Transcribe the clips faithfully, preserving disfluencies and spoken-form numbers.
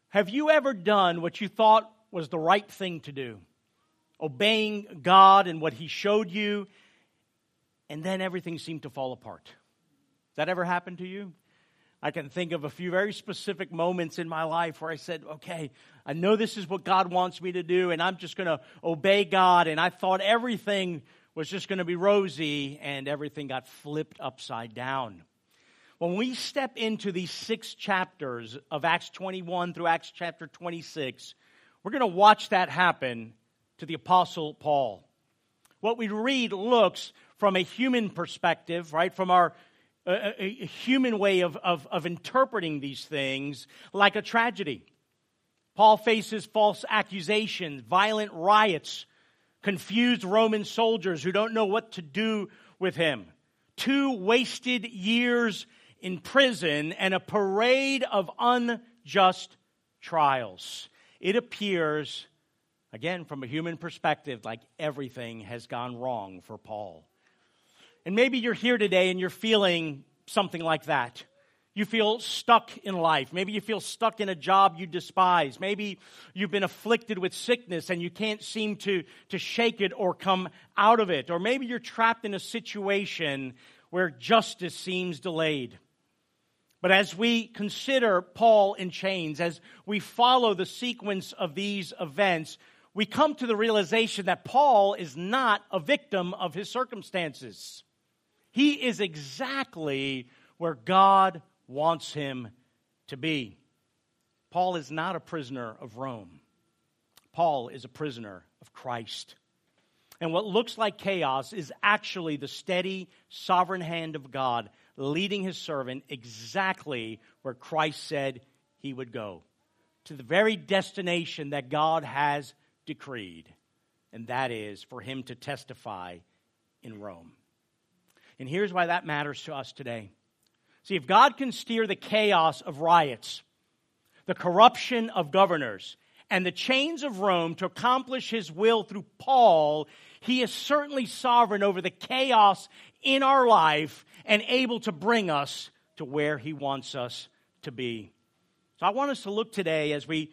Have you ever done what you thought was the right thing to do? Obeying God and what He showed you, and then everything seemed to fall apart. Has that ever happened to you? I can think of a few very specific moments in my life where I said, okay, I know this is what God wants me to do, and I'm just going to obey God, and I thought everything was just going to be rosy, and everything got flipped upside down. When we step into these six chapters of Acts twenty-one through Acts chapter twenty-six, we're going to watch that happen to the Apostle Paul. What we read looks from a human perspective, right, from our a, a human way of, of, of interpreting these things, like a tragedy. Paul faces false accusations, violent riots, confused Roman soldiers who don't know what to do with him, two wasted years in prison, and a parade of unjust trials. It appears, again, from a human perspective, like everything has gone wrong for Paul. And maybe you're here today and you're feeling something like that. You feel stuck in life. Maybe you feel stuck in a job you despise. Maybe you've been afflicted with sickness and you can't seem to, to shake it or come out of it. Or maybe you're trapped in a situation where justice seems delayed. But as we consider Paul in chains, as we follow the sequence of these events, we come to the realization that Paul is not a victim of his circumstances. He is exactly where God wants him to be. Paul is not a prisoner of Rome. Paul is a prisoner of Christ. And what looks like chaos is actually the steady, sovereign hand of God leading His servant exactly where Christ said he would go, to the very destination that God has decreed, and that is for him to testify in Rome. And here's why that matters to us today. See, if God can steer the chaos of riots, the corruption of governors, and the chains of Rome to accomplish His will through Paul, He is certainly sovereign over the chaos in our life and able to bring us to where He wants us to be. So I want us to look today as we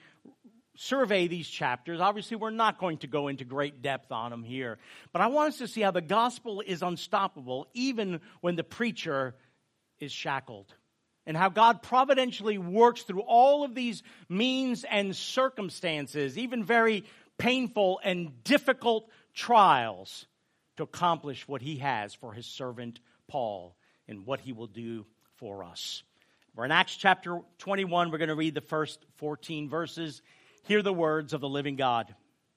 survey these chapters. Obviously, we're not going to go into great depth on them here, but I want us to see how the gospel is unstoppable even when the preacher is shackled, and how God providentially works through all of these means and circumstances, even very painful and difficult trials, to accomplish what He has for His servant Paul and what He will do for us. We're in Acts chapter twenty-one. We're going to read the first fourteen verses. Hear the words of the living God.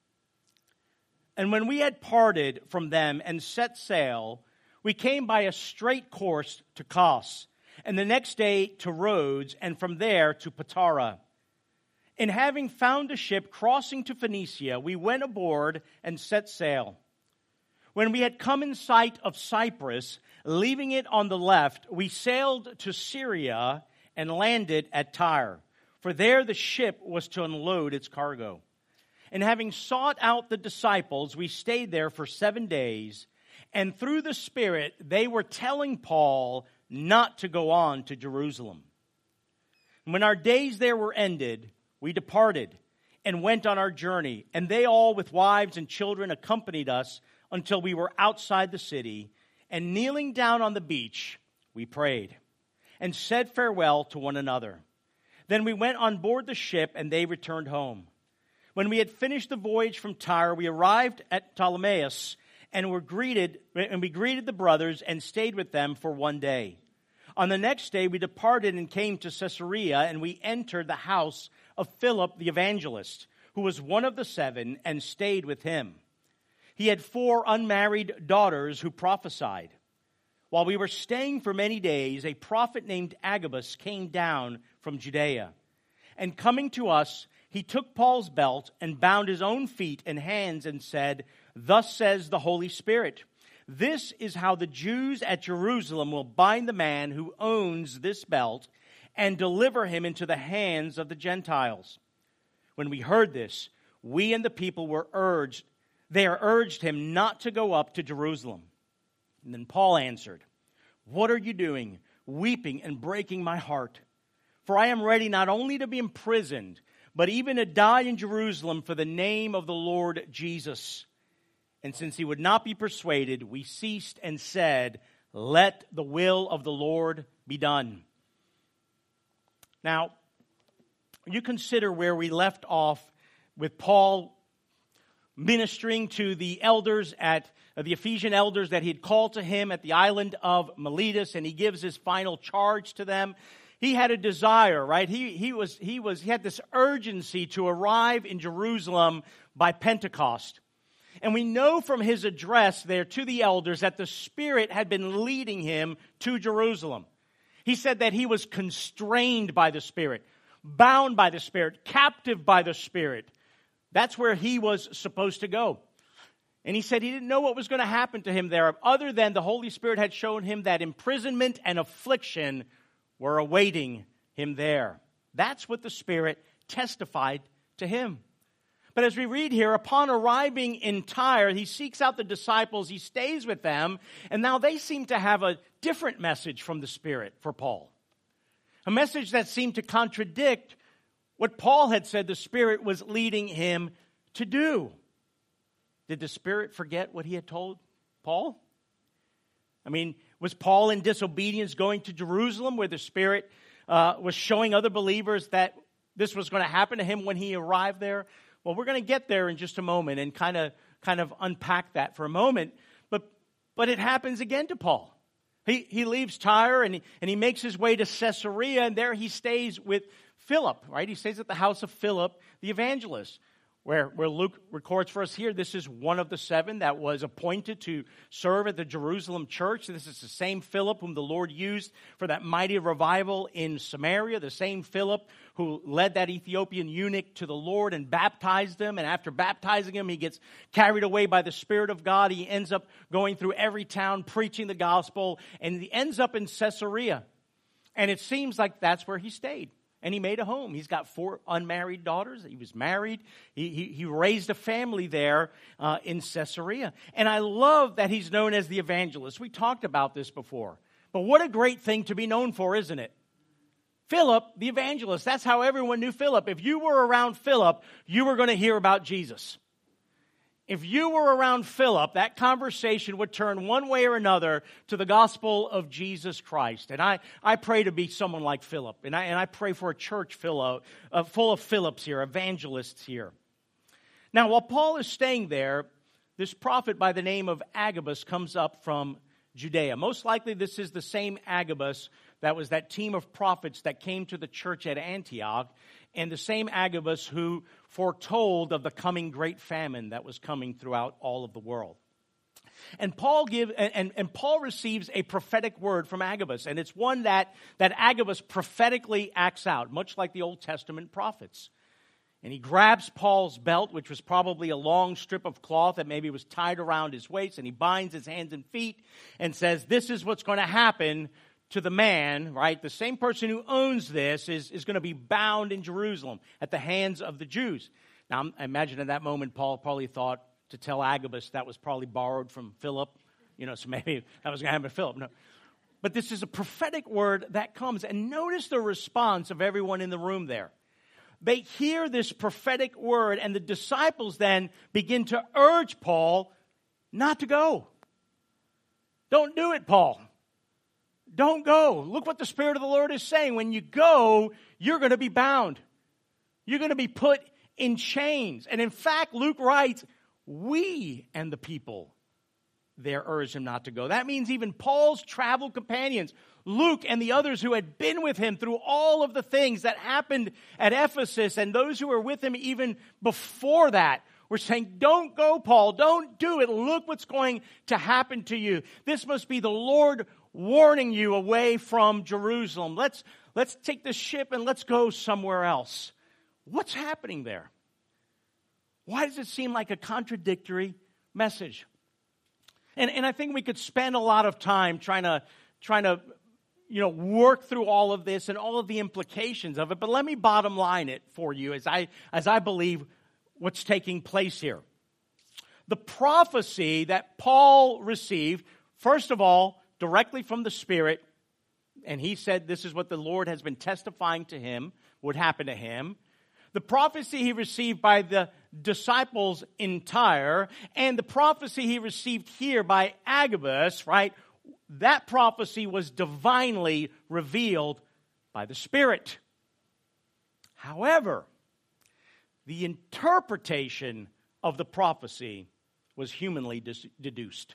And when we had parted from them and set sail, we came by a straight course to Kos, and the next day to Rhodes, and from there to Patara. And having found a ship crossing to Phoenicia, we went aboard and set sail. When we had come in sight of Cyprus, leaving it on the left, we sailed to Syria and landed at Tyre, for there the ship was to unload its cargo. And having sought out the disciples, we stayed there for seven days, and through the Spirit they were telling Paul not to go on to Jerusalem. And when our days there were ended, we departed and went on our journey, and they all with wives and children accompanied us until we were outside the city, and kneeling down on the beach, we prayed and said farewell to one another. Then we went on board the ship, and they returned home. When we had finished the voyage from Tyre, we arrived at Ptolemais, and were greeted, and we greeted the brothers and stayed with them for one day. On the next day, we departed and came to Caesarea, and we entered the house of Philip the evangelist, who was one of the seven, and stayed with him. He had four unmarried daughters who prophesied. While we were staying for many days, a prophet named Agabus came down from Judea. And coming to us, he took Paul's belt and bound his own feet and hands and said, "Thus says the Holy Spirit, this is how the Jews at Jerusalem will bind the man who owns this belt and deliver him into the hands of the Gentiles." When we heard this, we and the people were urged, they urged him not to go up to Jerusalem. And then Paul answered, "What are you doing, weeping and breaking my heart? For I am ready not only to be imprisoned, but even to die in Jerusalem for the name of the Lord Jesus. And since he would not be persuaded, we ceased and said, let the will of the Lord be done. Now, you consider where we left off with Paul ministering to the elders at uh, the Ephesian elders that he had called to him at the island of Miletus, and he gives his final charge to them. He had a desire, right? He he was he was he had this urgency to arrive in Jerusalem by Pentecost. And we know from his address there to the elders that the Spirit had been leading him to Jerusalem. He said that he was constrained by the Spirit, bound by the Spirit, captive by the Spirit. That's where he was supposed to go. And he said he didn't know what was going to happen to him there, other than the Holy Spirit had shown him that imprisonment and affliction were awaiting him there. That's what the Spirit testified to him. But as we read here, upon arriving in Tyre, he seeks out the disciples, he stays with them, and now they seem to have a different message from the Spirit for Paul. A message that seemed to contradict what Paul had said the Spirit was leading him to do. Did the Spirit forget what he had told Paul? I mean, was Paul in disobedience going to Jerusalem where the Spirit uh, was showing other believers that this was going to happen to him when he arrived there? Well, we're going to get there in just a moment and kind of kind of unpack that for a moment. But but it happens again to Paul. He he leaves Tyre and he, and he makes his way to Caesarea, and there he stays with Philip, right? He stays at the house of Philip, the evangelist, where, where Luke records for us here. This is one of the seven that was appointed to serve at the Jerusalem church. This is the same Philip whom the Lord used for that mighty revival in Samaria, the same Philip who led that Ethiopian eunuch to the Lord and baptized him. And after baptizing him, he gets carried away by the Spirit of God. He ends up going through every town preaching the gospel, and he ends up in Caesarea. And it seems like that's where he stayed. And he made a home. He's got four unmarried daughters. He was married. He, he, he raised a family there uh, in Caesarea. And I love that he's known as the evangelist. We talked about this before. But what a great thing to be known for, isn't it? Philip, the evangelist. That's how everyone knew Philip. If you were around Philip, you were going to hear about Jesus. If you were around Philip, that conversation would turn one way or another to the gospel of Jesus Christ. And I, I pray to be someone like Philip. And I, and I pray for a church full of, uh, full of Philips here, evangelists here. Now, while Paul is staying there, this prophet by the name of Agabus comes up from Judea. Most likely this is the same Agabus that was that team of prophets that came to the church at Antioch, and the same Agabus who foretold of the coming great famine that was coming throughout all of the world. And Paul give and, and, and Paul receives a prophetic word from Agabus, and it's one that, that Agabus prophetically acts out, much like the Old Testament prophets. And he grabs Paul's belt, which was probably a long strip of cloth that maybe was tied around his waist, and he binds his hands and feet and says, this is what's going to happen to the man, right? The same person who owns this is, is going to be bound in Jerusalem at the hands of the Jews. Now, I imagine at that moment, Paul probably thought to tell Agabus that was probably borrowed from Philip. You know, so maybe that was going to happen to Philip. No. But this is a prophetic word that comes. And notice the response of everyone in the room there. They hear this prophetic word, and the disciples then begin to urge Paul not to go. Don't do it, Paul. Don't go. Look what the Spirit of the Lord is saying. When you go, you're going to be bound. You're going to be put in chains. And in fact, Luke writes, we and the people there urged him not to go. That means even Paul's travel companions, Luke and the others who had been with him through all of the things that happened at Ephesus, and those who were with him even before that, were saying, don't go, Paul. Don't do it. Look what's going to happen to you. This must be the Lord warning you away from Jerusalem. Let's, let's take the ship and let's go somewhere else. What's happening there? Why does it seem like a contradictory message? And, and I think we could spend a lot of time trying to, trying to, you know, work through all of this and all of the implications of it. But let me bottom line it for you as I, as I believe what's taking place here. The prophecy that Paul received, first of all, directly from the Spirit, and he said this is what the Lord has been testifying to him would happen to him. The prophecy he received by the disciples in Tyre and the prophecy he received here by Agabus, right? That prophecy was divinely revealed by the Spirit. However, the interpretation of the prophecy was humanly dis- deduced.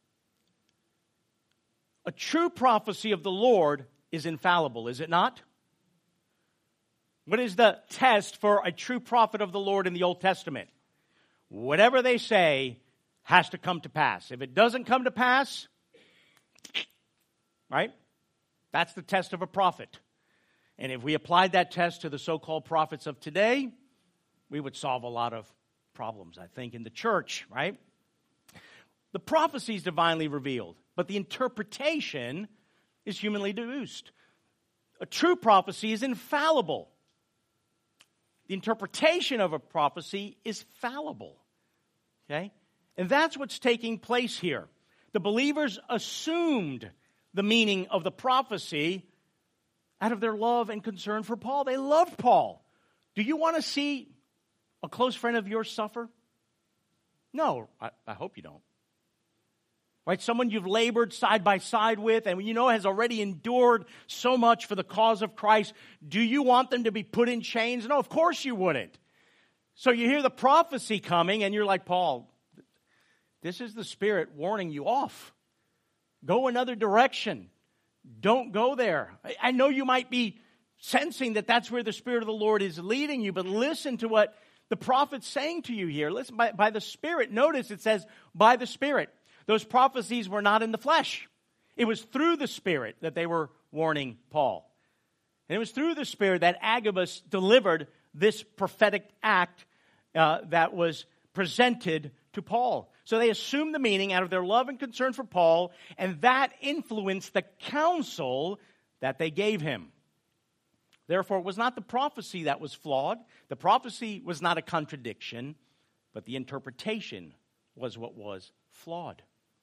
A true prophecy of the Lord is infallible, is it not? What is the test for a true prophet of the Lord in the Old Testament? Whatever they say has to come to pass. If it doesn't come to pass, right? That's the test of a prophet. And if we applied that test to the so-called prophets of today, we would solve a lot of problems, I think, in the church, right? The prophecy is divinely revealed, but the interpretation is humanly deduced. A true prophecy is infallible. The interpretation of a prophecy is fallible. Okay? And that's what's taking place here. The believers assumed the meaning of the prophecy out of their love and concern for Paul. They loved Paul. Do you want to see a close friend of yours suffer? No, I, I hope you don't. Right? Someone you've labored side by side with and you know has already endured so much for the cause of Christ. Do you want them to be put in chains? No, of course you wouldn't. So you hear the prophecy coming and you're like, Paul, this is the Spirit warning you off. Go another direction. Don't go there. I, I know you might be sensing that that's where the Spirit of the Lord is leading you, but listen to what the prophet's saying to you here. Listen, by, by the Spirit. Notice it says, by the Spirit. Those prophecies were not in the flesh. It was through the Spirit that they were warning Paul. And it was through the Spirit that Agabus delivered this prophetic act uh, that was presented to Paul. So they assumed the meaning out of their love and concern for Paul, and that influenced the counsel that they gave him. Therefore, it was not the prophecy that was flawed. The prophecy was not a contradiction, but the interpretation was what was flawed.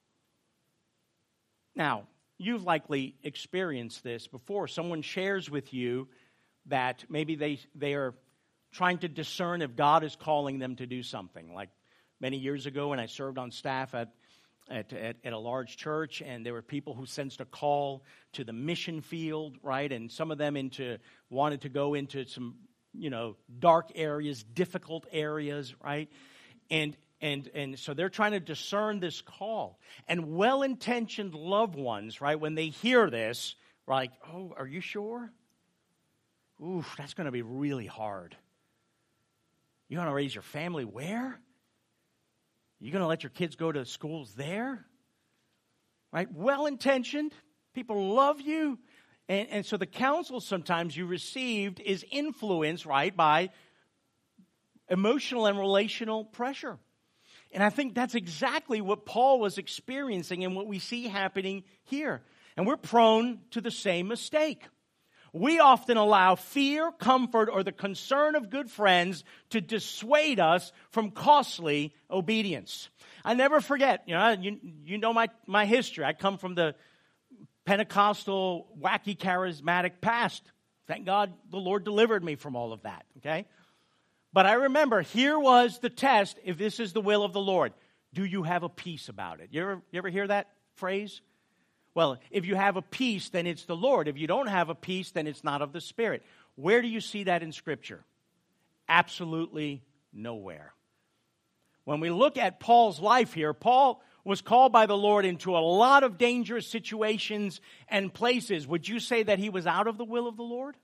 Now, you've likely experienced this before. Someone shares with you that maybe they, they are trying to discern if God is calling them to do something. Like many years ago when I served on staff at, at, at, at a large church, and there were people who sensed a call to the mission field, right? And some of them into wanted to go into some, you know, dark areas, difficult areas, right? And And and so they're trying to discern this call. And well-intentioned loved ones, right, when they hear this, are like, oh, are you sure? Ooh, that's going to be really hard. You're going to raise your family where? You're going to let your kids go to schools there? Right? Well-intentioned. People love you. And, and so the counsel sometimes you received is influenced, right, by emotional and relational pressure. And I think that's exactly what Paul was experiencing and what we see happening here. And we're prone to the same mistake. We often allow fear, comfort, or the concern of good friends to dissuade us from costly obedience. I never forget, you know, you, you know my, my history. I come from the Pentecostal, wacky, charismatic past. Thank God the Lord delivered me from all of that, okay? But I remember, here was the test, if this is the will of the Lord. Do you have a peace about it? You ever, you ever hear that phrase? Well, if you have a peace, then it's the Lord. If you don't have a peace, then it's not of the Spirit. Where do you see that in Scripture? Absolutely nowhere. When we look at Paul's life here, Paul was called by the Lord into a lot of dangerous situations and places. Would you say that he was out of the will of the Lord?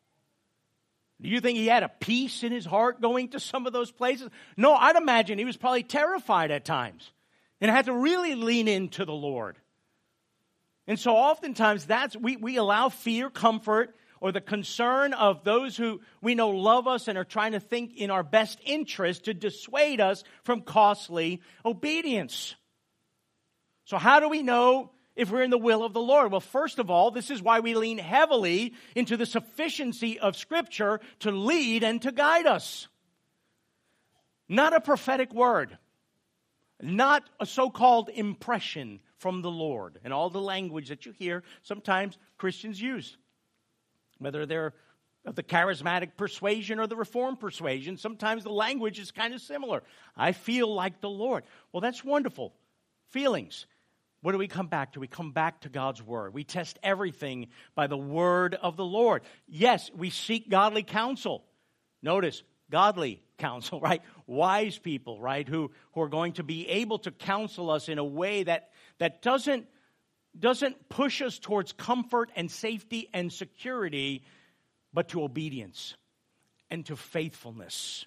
Do you think he had a peace in his heart going to some of those places? No, I'd imagine he was probably terrified at times and had to really lean into the Lord. And so oftentimes that's we, we allow fear, comfort, or the concern of those who we know love us and are trying to think in our best interest to dissuade us from costly obedience. So how do we know if we're in the will of the Lord? Well, first of all, this is why we lean heavily into the sufficiency of Scripture to lead and to guide us. Not a prophetic word. Not a so-called impression from the Lord. And all the language that you hear sometimes Christians use. Whether they're of the charismatic persuasion or the reformed persuasion. Sometimes the language is kind of similar. I feel like the Lord. Well, that's wonderful. Feelings. What do we come back to? We come back to God's Word. We test everything by the Word of the Lord. Yes, we seek godly counsel. Notice, godly counsel, right? Wise people, right? Who, who are going to be able to counsel us in a way that, that doesn't, doesn't push us towards comfort and safety and security, but to obedience and to faithfulness.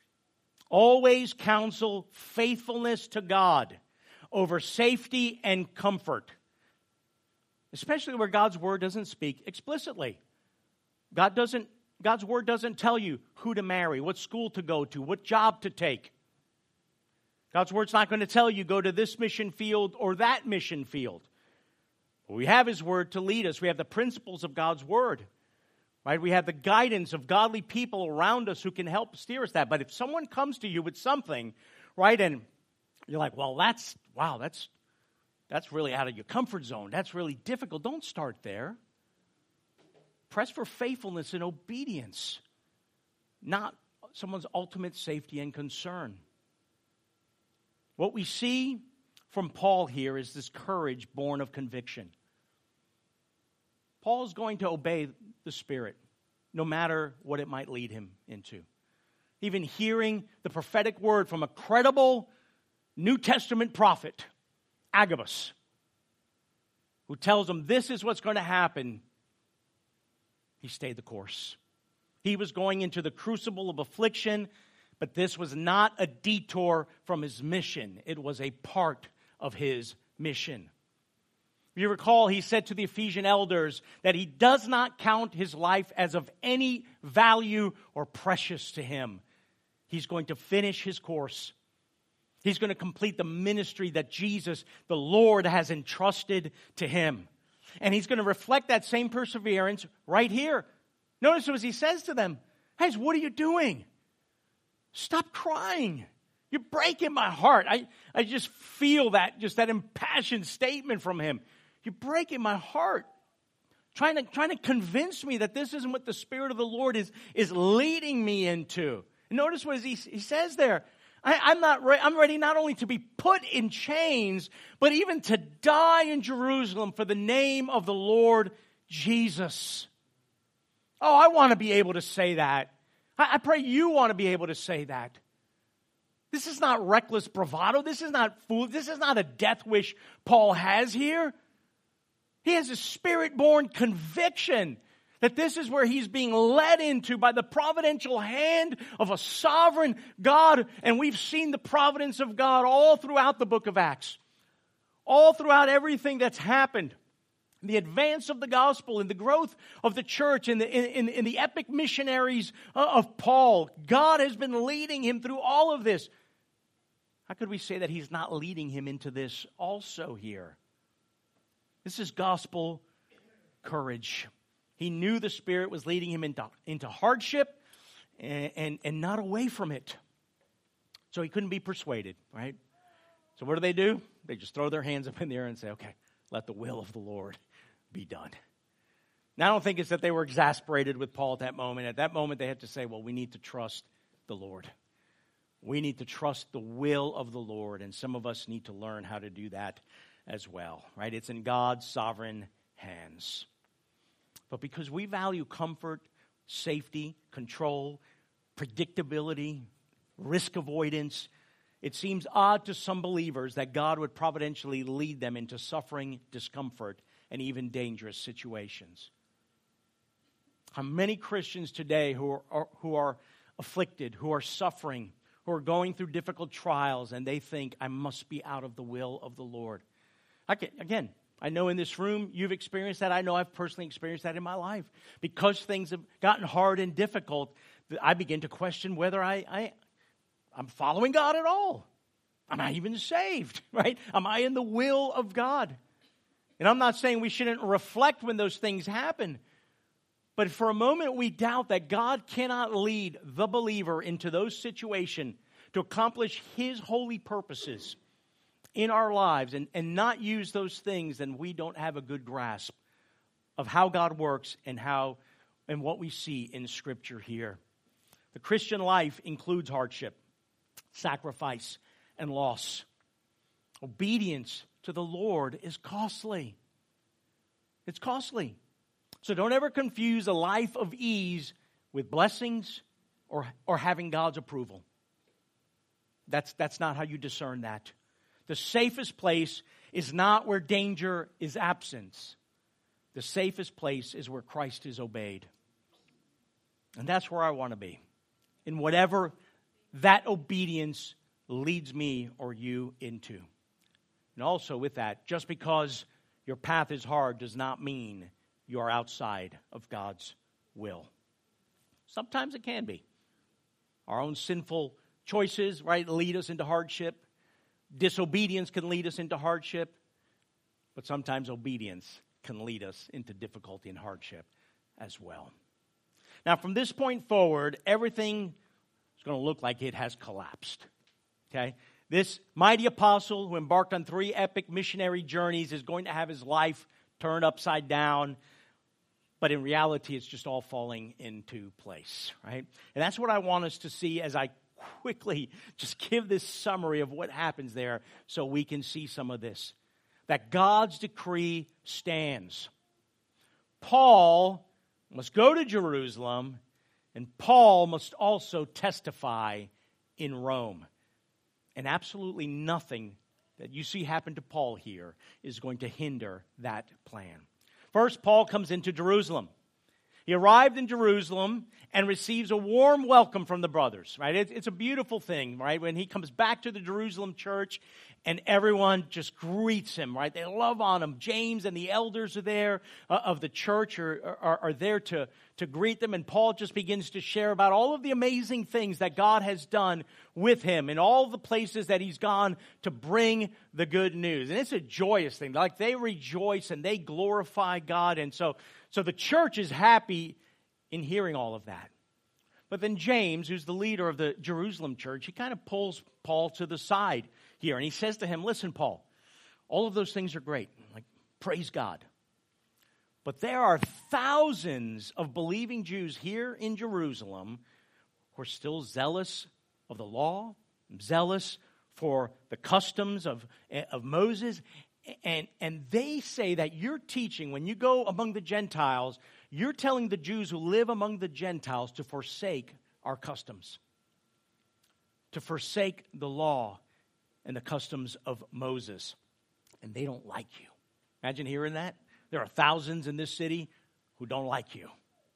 Always counsel faithfulness to God over safety and comfort, especially where God's Word doesn't speak explicitly. God doesn't, God's Word doesn't tell you who to marry, what school to go to, what job to take. God's Word's not going to tell you go to this mission field or that mission field. We have His Word to lead us. We have the principles of God's Word. Right? We have the guidance of godly people around us who can help steer us that. But if someone comes to you with something, right, and you're like, well, that's, wow, that's, that's really out of your comfort zone. That's really difficult. Don't start there. Press for faithfulness and obedience, not someone's ultimate safety and concern. What we see from Paul here is this courage born of conviction. Paul is going to obey the Spirit, no matter what it might lead him into. Even hearing the prophetic word from a credible New Testament prophet, Agabus, who tells him this is what's going to happen, he stayed the course. He was going into the crucible of affliction, but this was not a detour from his mission. It was a part of his mission. You recall, he said to the Ephesian elders that he does not count his life as of any value or precious to him. He's going to finish his course. He's going to complete the ministry that Jesus, the Lord, has entrusted to him. And he's going to reflect that same perseverance right here. Notice what he says to them. Hey, what are you doing? Stop crying. You're breaking my heart. I, I just feel that, just that impassioned statement from him. You're breaking my heart. Trying to, trying to convince me that this isn't what the Spirit of the Lord is, is leading me into. And notice what he, he says there. I, I'm not re- I'm ready not only to be put in chains, but even to die in Jerusalem for the name of the Lord Jesus. Oh, I want to be able to say that. I, I pray you want to be able to say that. This is not reckless bravado. This is not fool. This is not a death wish Paul has here. He has a Spirit-born conviction that this is where he's being led into by the providential hand of a sovereign God. And we've seen the providence of God all throughout the book of Acts. All throughout everything that's happened. The advance of the gospel and the growth of the church and the, in, in the epic missionaries of Paul. God has been leading him through all of this. How could we say that he's not leading him into this also here? This is gospel courage. He knew the Spirit was leading him into, into hardship and, and, and not away from it. So he couldn't be persuaded, right? So what do they do? They just throw their hands up in the air and say, okay, let the will of the Lord be done. Now, I don't think it's that they were exasperated with Paul at that moment. At that moment, they had to say, well, we need to trust the Lord. We need to trust the will of the Lord, and some of us need to learn how to do that as well, right? It's in God's sovereign hands. But because we value comfort, safety, control, predictability, risk avoidance, it seems odd to some believers that God would providentially lead them into suffering, discomfort, and even dangerous situations. How many Christians today who are, are, who are afflicted, who are suffering, who are going through difficult trials, and they think, I must be out of the will of the Lord. I can, again, I know in this room you've experienced that. I know I've personally experienced that in my life. Because things have gotten hard and difficult, I begin to question whether I, I, I'm following God at all. Am I even saved, right? Am I in the will of God? And I'm not saying we shouldn't reflect when those things happen. But for a moment we doubt that God cannot lead the believer into those situations to accomplish His holy purposes in our lives and, and not use those things, then we don't have a good grasp of how God works and how and what we see in Scripture here. The Christian life includes hardship, sacrifice, and loss. Obedience to the Lord is costly. It's costly. So don't ever confuse a life of ease with blessings or, or having God's approval. That's, that's not how you discern that. The safest place is not where danger is absent. The safest place is where Christ is obeyed. And that's where I want to be. In whatever that obedience leads me or you into. And also with that, just because your path is hard does not mean you are outside of God's will. Sometimes it can be. Our own sinful choices, right, lead us into hardship. Disobedience can lead us into hardship. But sometimes obedience can lead us into difficulty and hardship as well. Now, from this point forward, everything is going to look like it has collapsed. Okay? This mighty apostle who embarked on three epic missionary journeys is going to have his life turned upside down. But in reality, it's just all falling into place, right? And that's what I want us to see as I quickly just give this summary of what happens there so we can see some of this. That God's decree stands. Paul must go to Jerusalem, and Paul must also testify in Rome. And absolutely nothing that you see happen to Paul here is going to hinder that plan. First, Paul comes into Jerusalem. He arrived in Jerusalem and receives a warm welcome from the brothers, right? It's, it's a beautiful thing, right? When he comes back to the Jerusalem church and everyone just greets him, right? They love on him. James and the elders are there uh, of the church are, are, are there to, to greet them. And Paul just begins to share about all of the amazing things that God has done with him and all the places that he's gone to bring the good news. And it's a joyous thing. Like they rejoice and they glorify God. And so, so the church is happy in hearing all of that. But then James, who's the leader of the Jerusalem church, he kind of pulls Paul to the side here. And he says to him, listen, Paul, all of those things are great. Like, praise God. But there are thousands of believing Jews here in Jerusalem who are still zealous of the law, zealous for the customs of, of Moses. And, and they say that you're teaching, when you go among the Gentiles, you're telling the Jews who live among the Gentiles to forsake our customs, to forsake the law and the customs of Moses. And they don't like you. Imagine hearing that. There are thousands in this city who don't like you.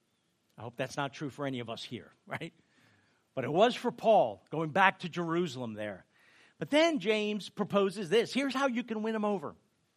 I hope that's not true for any of us here, right? But it was for Paul going back to Jerusalem there. But then James proposes this. Here's how you can win them over.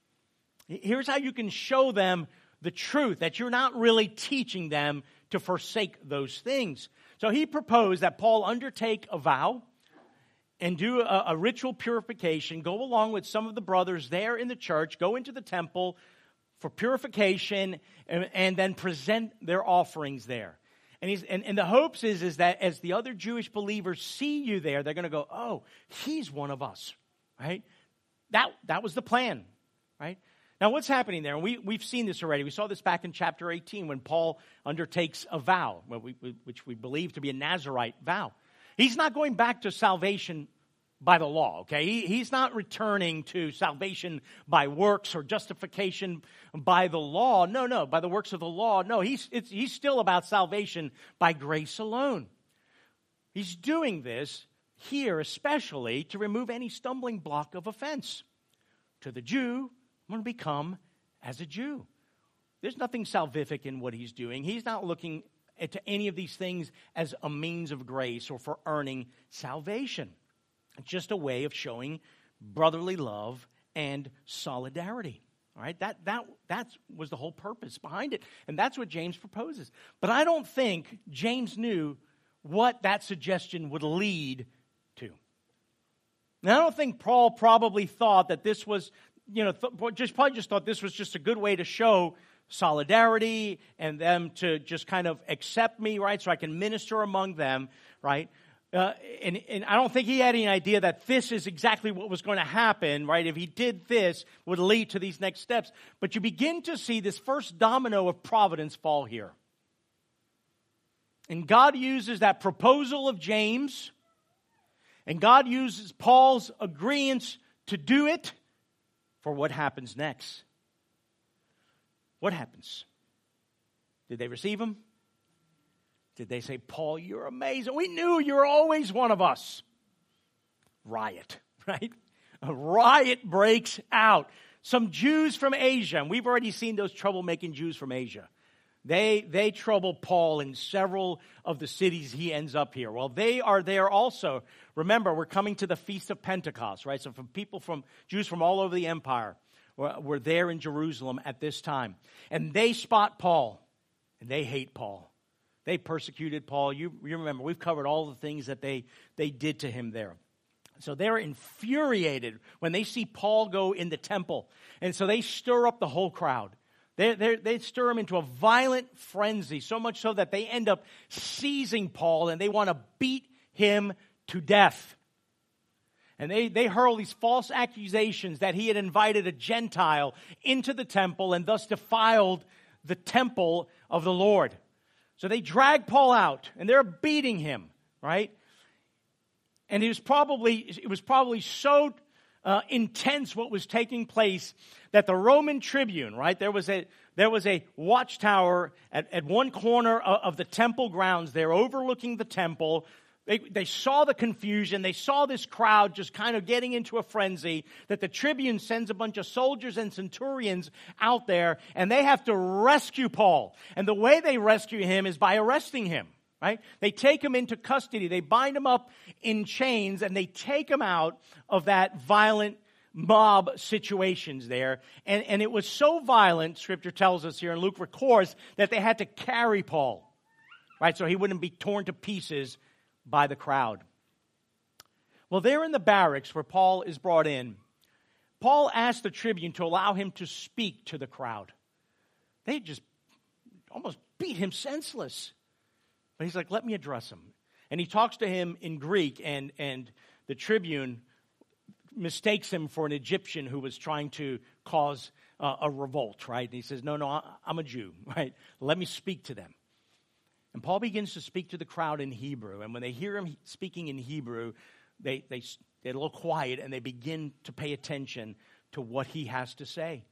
Here's how you can show them the truth, that you're not really teaching them to forsake those things. So he proposed that Paul undertake a vow and do a, a ritual purification, go along with some of the brothers there in the church, go into the temple for purification, and, and then present their offerings there. And, he's, and, and the hopes is, is that as the other Jewish believers see you there, they're going to go, oh, he's one of us, right? That, that was the plan, right? Now, what's happening there? And we, we've seen this already. We saw this back in chapter eighteen when Paul undertakes a vow, which we believe to be a Nazirite vow. He's not going back to salvation by the law, okay? He, he's not returning to salvation by works or justification by the law. No, no, by the works of the law. No, he's, it's, he's still about salvation by grace alone. He's doing this here especially to remove any stumbling block of offense. To the Jew, I'm going to become as a Jew. There's nothing salvific in what he's doing. He's not looking to any of these things as a means of grace or for earning salvation. It's just a way of showing brotherly love and solidarity. All right, that that that was the whole purpose behind it, and that's what James proposes. But I don't think James knew what that suggestion would lead to. Now, I don't think Paul probably thought that this was, you know, th- just probably just thought this was just a good way to show solidarity and them to just kind of accept me, right, so I can minister among them, right? Uh, and, and I don't think he had any idea that this is exactly what was going to happen, right? If he did this, would lead to these next steps. But you begin to see this first domino of providence fall here. And God uses that proposal of James, and God uses Paul's agreement to do it for what happens next. What happens? Did they receive him? Did they say, Paul, you're amazing. We knew you were always one of us. Riot, right? A riot breaks out. Some Jews from Asia, and we've already seen those troublemaking Jews from Asia. They, they trouble Paul in several of the cities he ends up here. Well, they are there also. Remember, we're coming to the Feast of Pentecost, right? So from people from, Jews from all over the empire were, were there in Jerusalem at this time. And they spot Paul, and they hate Paul. They persecuted Paul. You, you remember, we've covered all the things that they, they did to him there. So they're infuriated when they see Paul go in the temple. And so they stir up the whole crowd. They, they, they stir him into a violent frenzy, so much so that they end up seizing Paul and they want to beat him to death. And they, they hurl these false accusations that he had invited a Gentile into the temple and thus defiled the temple of the Lord. So they drag Paul out and they're beating him, right? And it was probably, it was probably so Uh, intense what was taking place that the Roman tribune, right, there was a there was a watchtower at, at one corner of, of the temple grounds there overlooking the temple. They, they saw the confusion. They saw this crowd just kind of getting into a frenzy, that the tribune sends a bunch of soldiers and centurions out there, and they have to rescue Paul. And the way they rescue him is by arresting him. Right? They take him into custody. They bind him up in chains and they take him out of that violent mob situations there. And, and it was so violent, Scripture tells us here, and Luke records, that they had to carry Paul, right? So he wouldn't be torn to pieces by the crowd. Well, there in the barracks where Paul is brought in, Paul asked the tribune to allow him to speak to the crowd. They just almost beat him senseless. But he's like, let me address him. And he talks to him in Greek, and, and the tribune mistakes him for an Egyptian who was trying to cause uh, a revolt, right? And he says, no, no, I'm a Jew, right? Let me speak to them. And Paul begins to speak to the crowd in Hebrew. And when they hear him speaking in Hebrew, they, they, they're a little quiet, and they begin to pay attention to what he has to say.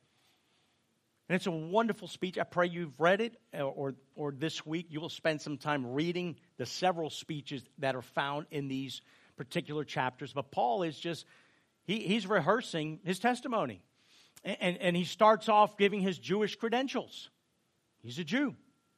And it's a wonderful speech. I pray you've read it, or, or this week you will spend some time reading the several speeches that are found in these particular chapters. But Paul is just, he, he's rehearsing his testimony. And, and, and he starts off giving his Jewish credentials. He's a Jew.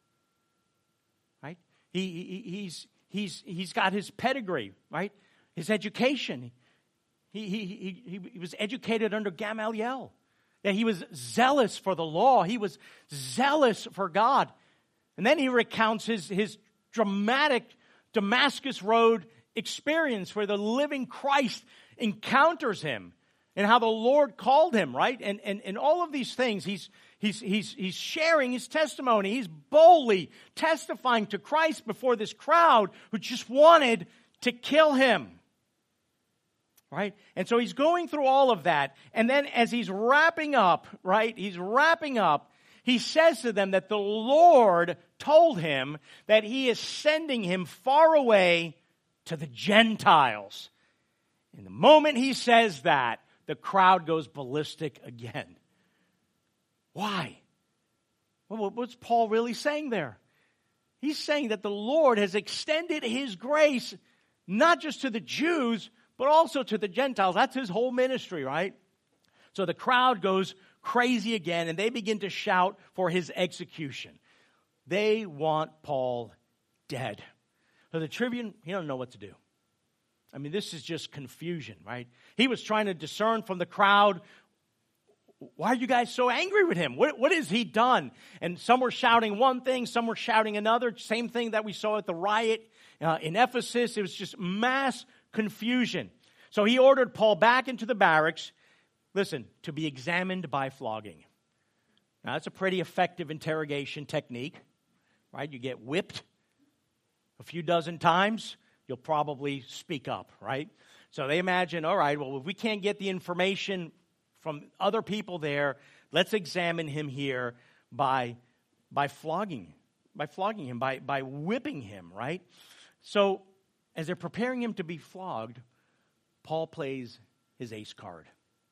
Right? He, he, he's, he's, he's got his pedigree, right? His education. He, he, he, he was educated under Gamaliel. That he was zealous for the law. He was zealous for God. And then he recounts his, his dramatic Damascus Road experience where the living Christ encounters him and how the Lord called him, right? And, and, and all of these things, he's, he's, he's, he's sharing his testimony. He's boldly testifying to Christ before this crowd who just wanted to kill him. Right? And so he's going through all of that. And then as he's wrapping up, right, he's wrapping up, he says to them that the Lord told him that he is sending him far away to the Gentiles. And the moment he says that, the crowd goes ballistic again. Why? Well, what's Paul really saying there? He's saying that the Lord has extended his grace not just to the Jews, but also to the Gentiles. That's his whole ministry, right? So the crowd goes crazy again, and they begin to shout for his execution. They want Paul dead. So the tribune, he doesn't know what to do. I mean, this is just confusion, right? He was trying to discern from the crowd, why are you guys so angry with him? What, what has he done? And some were shouting one thing, some were shouting another. Same thing that we saw at the riot uh, in Ephesus. It was just mass confusion. So he ordered Paul back into the barracks, listen, to be examined by flogging. Now, that's a pretty effective interrogation technique, right? You get whipped a few dozen times, you'll probably speak up, right? So they imagine, all right, well, if we can't get the information from other people there, let's examine him here by, by flogging. by flogging him, by, by whipping him, right? So as they're preparing him to be flogged, Paul plays his ace card.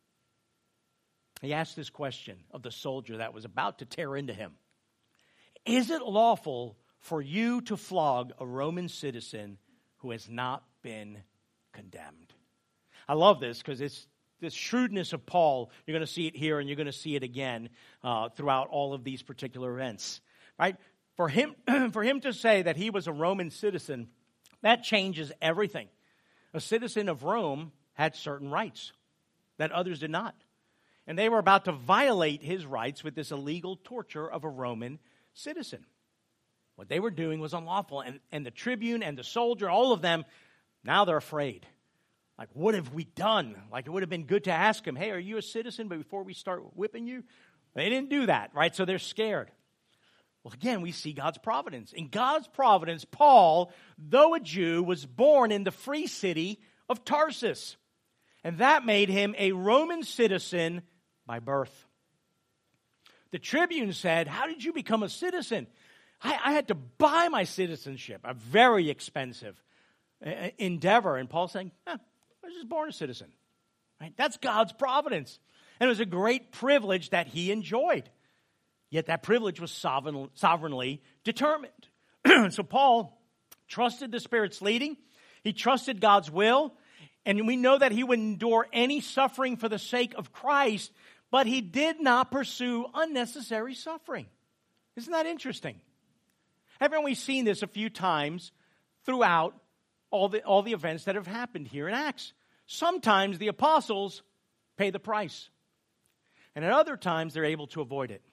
He asked this question of the soldier that was about to tear into him. Is it lawful for you to flog a Roman citizen who has not been condemned? I love this because it's this shrewdness of Paul. You're going to see it here and you're going to see it again uh, throughout all of these particular events. Right? For him, for him to say that he was a Roman citizen, that changes everything. A citizen of Rome had certain rights that others did not. And they were about to violate his rights with this illegal torture of a Roman citizen. What they were doing was unlawful. And, and the tribune and the soldier, all of them, now they're afraid. Like, what have we done? Like, it would have been good to ask him, hey, are you a citizen? But before we start whipping you, they didn't do that, right? So they're scared. Well, again, we see God's providence. In God's providence, Paul, though a Jew, was born in the free city of Tarsus. And that made him a Roman citizen by birth. The tribune said, how did you become a citizen? I, I had to buy my citizenship, a very expensive uh, endeavor. And Paul's saying, eh, I was just born a citizen. Right? That's God's providence. And it was a great privilege that he enjoyed. Yet that privilege was sovereign, sovereignly determined. So Paul trusted the Spirit's leading. He trusted God's will. And we know that he would endure any suffering for the sake of Christ, but he did not pursue unnecessary suffering. Isn't that interesting? Haven't we seen this a few times throughout all the, all the events that have happened here in Acts? Sometimes the apostles pay the price. And at other times they're able to avoid it.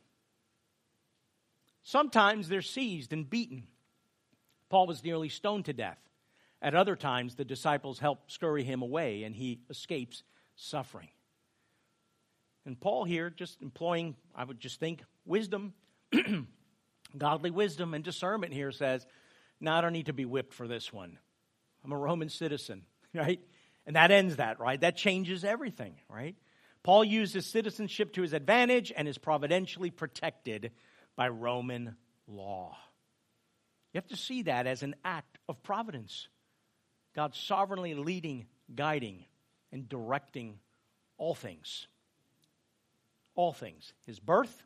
Sometimes they're seized and beaten. Paul was nearly stoned to death. At other times, the disciples help scurry him away, and he escapes suffering. And Paul here, just employing, I would just think, wisdom, godly wisdom and discernment here says, no, I don't need to be whipped for this one. I'm a Roman citizen, right? And that ends that, right? That changes everything, right? Paul used his citizenship to his advantage and is providentially protected by Roman law. You have to see that as an act of providence. God sovereignly leading, guiding, and directing all things. All things. His birth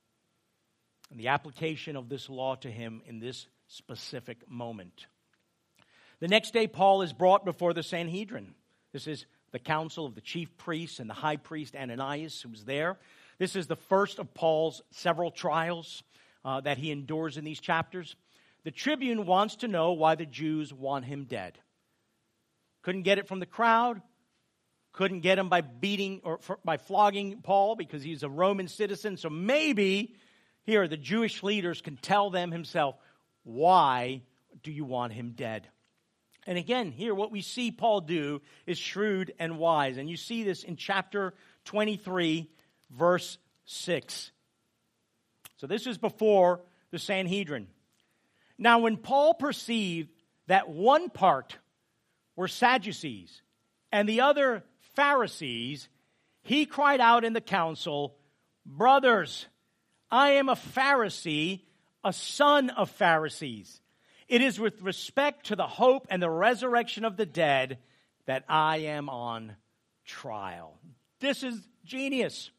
and the application of this law to him in this specific moment. The next day, Paul is brought before the Sanhedrin. This is the council of the chief priests and the high priest Ananias who was there. This is the first of Paul's several trials uh, that he endures in these chapters. The tribune wants to know why the Jews want him dead. Couldn't get it from the crowd. Couldn't get him by beating or for, by flogging Paul because he's a Roman citizen. So maybe here the Jewish leaders can tell them himself, why do you want him dead? And again, here what we see Paul do is shrewd and wise. And you see this in chapter twenty-three, verse six. So this is before the Sanhedrin. Now when Paul perceived that one part were Sadducees and the other Pharisees, he cried out in the council, brothers, I am a Pharisee, a son of Pharisees. It is with respect to the hope and the resurrection of the dead that I am on trial. This is genius.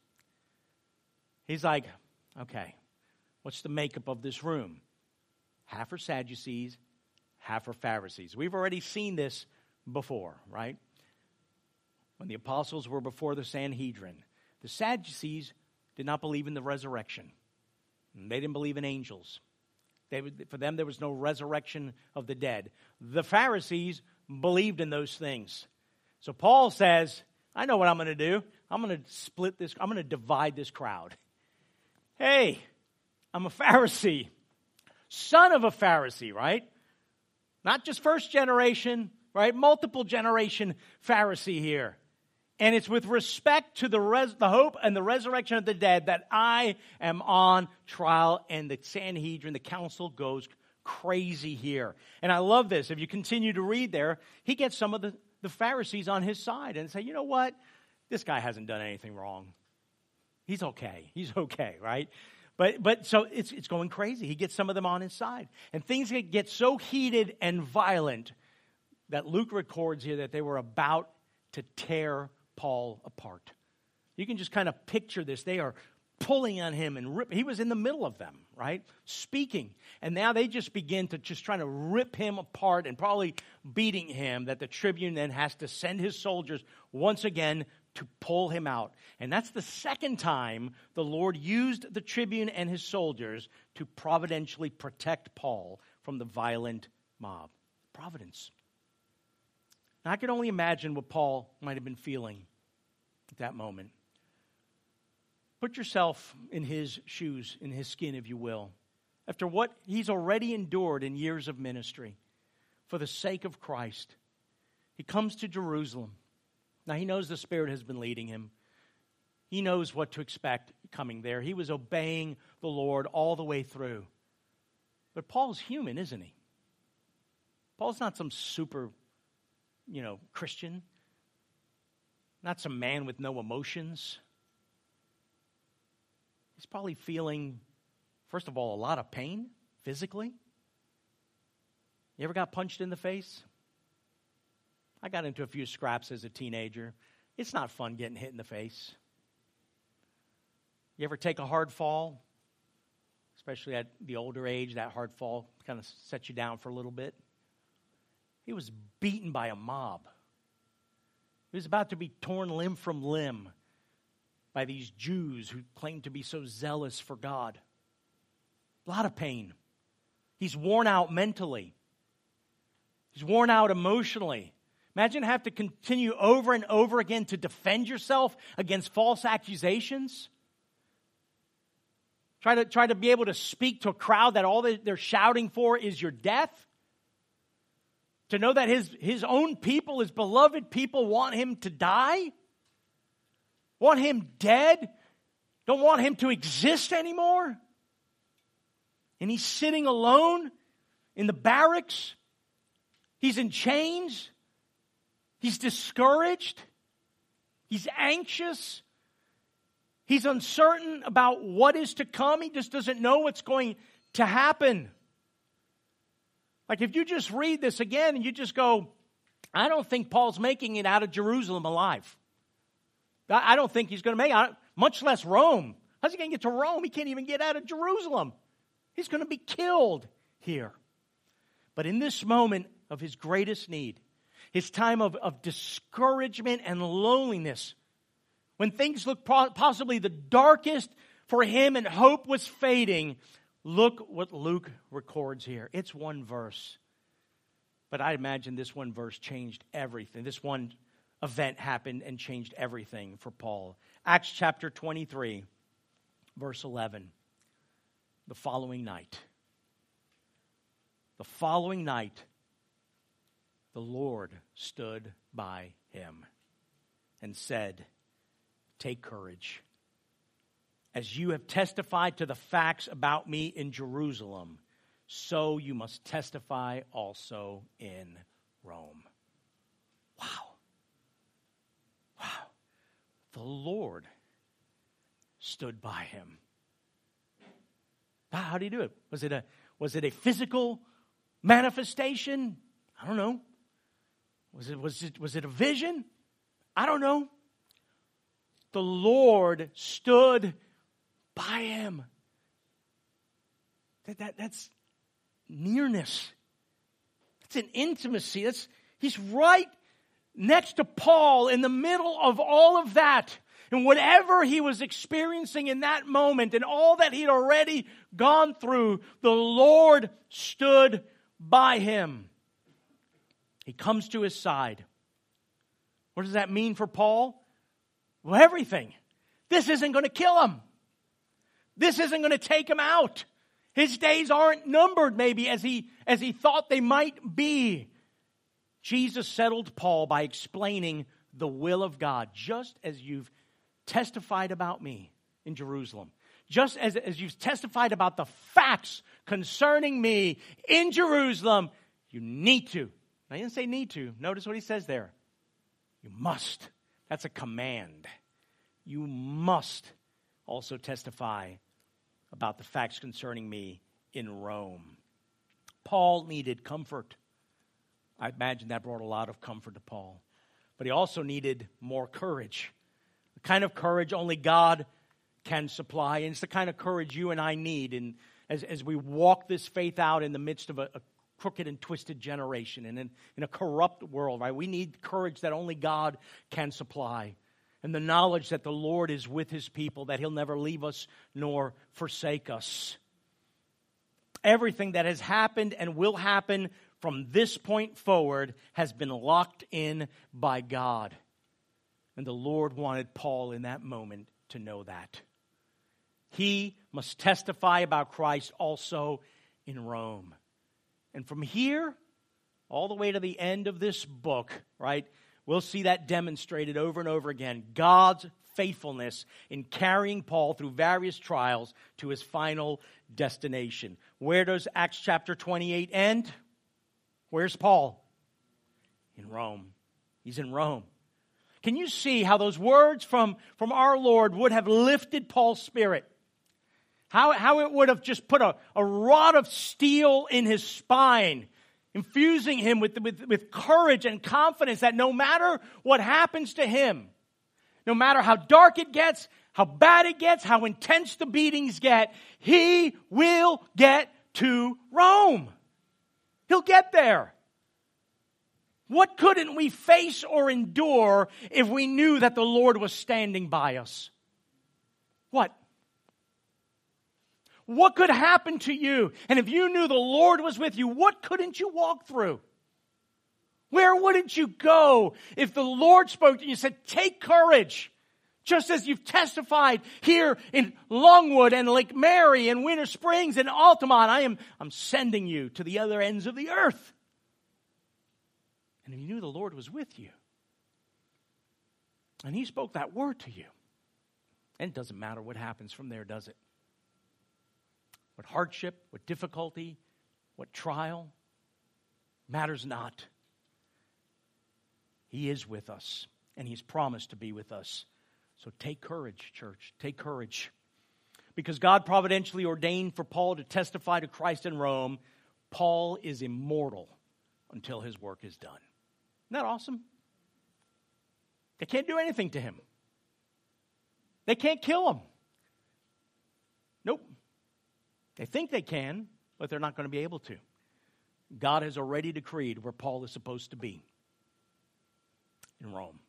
He's like, okay, what's the makeup of this room? Half are Sadducees, half are Pharisees. We've already seen this before, right? When the apostles were before the Sanhedrin, the Sadducees did not believe in the resurrection. They didn't believe in angels. They, for them, there was no resurrection of the dead. The Pharisees believed in those things. So Paul says, I know what I'm going to do. I'm going to split this. I'm going to divide this crowd. Hey, I'm a Pharisee. Son of a Pharisee, right? Not just first generation, right? Multiple generation Pharisee here. And it's with respect to the res- the hope and the resurrection of the dead that I am on trial. And the Sanhedrin, the council, goes crazy here. And I love this. If you continue to read there, he gets some of the, the Pharisees on his side and say, you know what? This guy hasn't done anything wrong. He's okay. He's okay, right? But but so it's it's going crazy. He gets some of them on his side. And things get, get so heated and violent that Luke records here that they were about to tear Paul apart. You can just kind of picture this. They are pulling on him and rip. He was in the middle of them, right? Speaking. And now they just begin to just trying to rip him apart and probably beating him, that the tribune then has to send his soldiers once again to pull him out. And that's the second time the Lord used the tribune and his soldiers to providentially protect Paul from the violent mob. Providence. Now, I can only imagine what Paul might have been feeling at that moment. Put yourself in his shoes, in his skin, if you will. After what he's already endured in years of ministry for the sake of Christ, he comes to Jerusalem. Now, he knows the Spirit has been leading him. He knows what to expect coming there. He was obeying the Lord all the way through. But Paul's human, isn't he? Paul's not some super, you know, Christian. Not some man with no emotions. He's probably feeling, first of all, a lot of pain physically. You ever got punched in the face? I got into a few scraps as a teenager. It's not fun getting hit in the face. You ever take a hard fall? Especially at the older age, that hard fall kind of sets you down for a little bit. He was beaten by a mob. He was about to be torn limb from limb by these Jews who claimed to be so zealous for God. A lot of pain. He's worn out mentally. He's worn out emotionally. Imagine having to continue over and over again to defend yourself against false accusations. Try to, try to be able to speak to a crowd that all they're shouting for is your death. To know that his, his own people, his beloved people, want him to die. Want him dead. Don't want him to exist anymore. And he's sitting alone in the barracks. He's in chains. He's discouraged. He's anxious. He's uncertain about what is to come. He just doesn't know what's going to happen. Like if you just read this again and you just go, I don't think Paul's making it out of Jerusalem alive. I don't think he's going to make it, much less Rome. How's he going to get to Rome? He can't even get out of Jerusalem. He's going to be killed here. But in this moment of his greatest need, his time of, of discouragement and loneliness, when things look possibly the darkest for him and hope was fading, look what Luke records here. It's one verse. But I imagine this one verse changed everything. This one event happened and changed everything for Paul. Acts chapter twenty-three, verse eleven. The following night. The following night, the Lord stood by him and said, take courage. As you have testified to the facts about me in Jerusalem, so you must testify also in Rome. Wow. Wow. The Lord stood by him. How did he do it? Was it a, was it a physical manifestation? I don't know. Was it, was it, was it a vision? I don't know. The Lord stood by him. That, that, that's nearness. It's an intimacy. That's, he's right next to Paul in the middle of all of that. And whatever he was experiencing in that moment and all that he'd already gone through, the Lord stood by him. He comes to his side. What does that mean for Paul? Well, everything. This isn't going to kill him. This isn't going to take him out. His days aren't numbered maybe as he, as he thought they might be. Jesus settled Paul by explaining the will of God, just as you've testified about me in Jerusalem. Just as, as you've testified about the facts concerning me in Jerusalem, you need to. Now, he didn't say need to. Notice what he says there. You must. That's a command. You must also testify about the facts concerning me in Rome. Paul needed comfort. I imagine that brought a lot of comfort to Paul. But he also needed more courage. The kind of courage only God can supply. And it's the kind of courage you and I need in, as, as we walk this faith out in the midst of a, a crooked and twisted generation and in, in a corrupt world, right? We need courage that only God can supply. And the knowledge that the Lord is with his people, that he'll never leave us nor forsake us. Everything that has happened and will happen from this point forward has been locked in by God. And the Lord wanted Paul in that moment to know that. He must testify about Christ also in Rome. And from here, all the way to the end of this book, right, we'll see that demonstrated over and over again. God's faithfulness in carrying Paul through various trials to his final destination. Where does Acts chapter twenty-eight end? Where's Paul? In Rome. He's in Rome. Can you see how those words from, from our Lord would have lifted Paul's spirit? How, how it would have just put a, a rod of steel in his spine, infusing him with, with, with courage and confidence that no matter what happens to him, no matter how dark it gets, how bad it gets, how intense the beatings get, he will get to Rome. He'll get there. What couldn't we face or endure if we knew that the Lord was standing by us? What? What could happen to you? And if you knew the Lord was with you, what couldn't you walk through? Where wouldn't you go if the Lord spoke to you and said, take courage, just as you've testified here in Longwood and Lake Mary and Winter Springs and Altamont. I am I'm sending you to the other ends of the earth. And if you knew the Lord was with you, and he spoke that word to you, and it doesn't matter what happens from there, does it? What hardship, what difficulty, what trial, matters not. He is with us, and he's promised to be with us. So take courage, church. Take courage. Because God providentially ordained for Paul to testify to Christ in Rome, Paul is immortal until his work is done. Isn't that awesome? They can't do anything to him. They can't kill him. Nope. They think they can, but they're not going to be able to. God has already decreed where Paul is supposed to be. In Rome.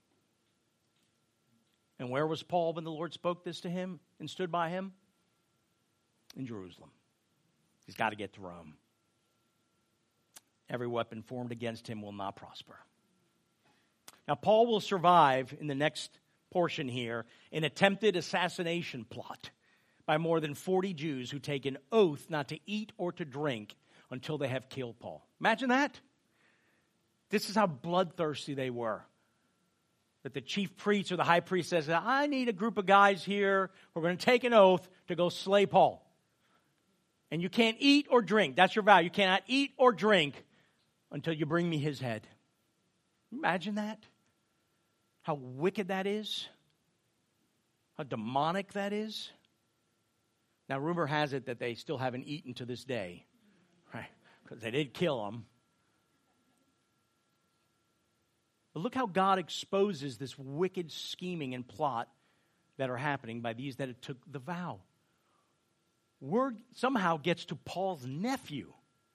And where was Paul when the Lord spoke this to him and stood by him? In Jerusalem. He's got to get to Rome. Every weapon formed against him will not prosper. Now, Paul will survive in the next portion here an attempted assassination plot by more than forty Jews who take an oath not to eat or to drink until they have killed Paul. Imagine that. This is how bloodthirsty they were. That the chief priest or the high priest says, I need a group of guys here. We're going to take an oath to go slay Paul. And you can't eat or drink. That's your vow. You cannot eat or drink until you bring me his head. Imagine that. How wicked that is. How demonic that is. Now, rumor has it that they still haven't eaten to this day. Right? Because they did kill him. But look how God exposes this wicked scheming and plot that are happening by these that took the vow. Word somehow gets to Paul's nephew.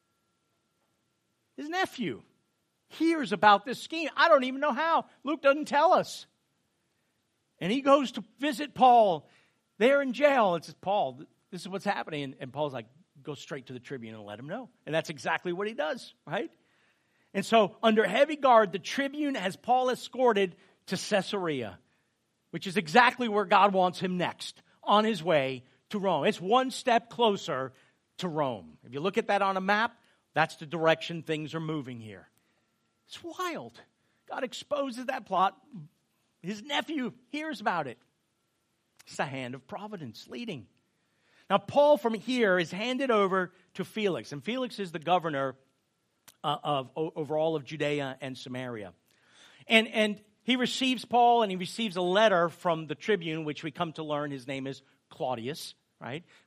His nephew hears about this scheme. I don't even know how. Luke doesn't tell us. And he goes to visit Paul there in jail. And says, Paul, this is what's happening. And, and Paul's like, go straight to the tribune and let him know. And that's exactly what he does, right? And so, under heavy guard, the tribune has Paul escorted to Caesarea, which is exactly where God wants him next, on his way to Rome. It's one step closer to Rome. If you look at that on a map, that's the direction things are moving here. It's wild. God exposes that plot. His nephew hears about it. It's the hand of providence leading. Now, Paul from here is handed over to Felix, and Felix is the governor Uh, of over all of Judea and Samaria. And, and he receives Paul, and he receives a letter from the tribune, which we come to learn his name is Claudius, right?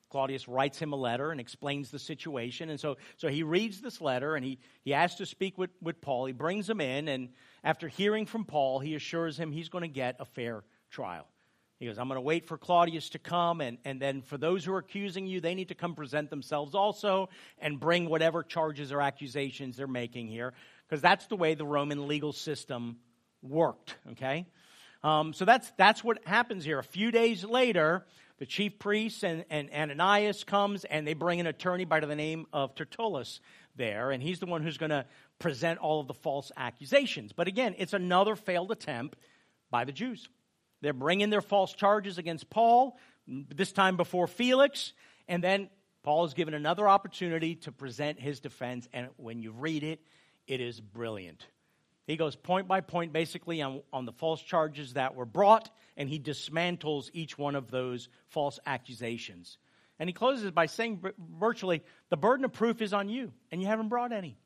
Claudius writes him a letter and explains the situation. And so, so he reads this letter, and he, he asks to speak with, with Paul. He brings him in, and after hearing from Paul, he assures him he's going to get a fair trial. He goes, I'm going to wait for Claudius to come, and, and then for those who are accusing you, they need to come present themselves also and bring whatever charges or accusations they're making here, because that's the way the Roman legal system worked, okay? Um, so that's that's what happens here. A few days later, the chief priest and, and Ananias comes, and they bring an attorney by the name of Tertullus there, and he's the one who's going to present all of the false accusations. But again, it's another failed attempt by the Jews. They're bringing their false charges against Paul, this time before Felix, and then Paul is given another opportunity to present his defense, and when you read it, it is brilliant. He goes point by point, basically, on, on the false charges that were brought, and he dismantles each one of those false accusations. And he closes by saying virtually, the burden of proof is on you, and you haven't brought any.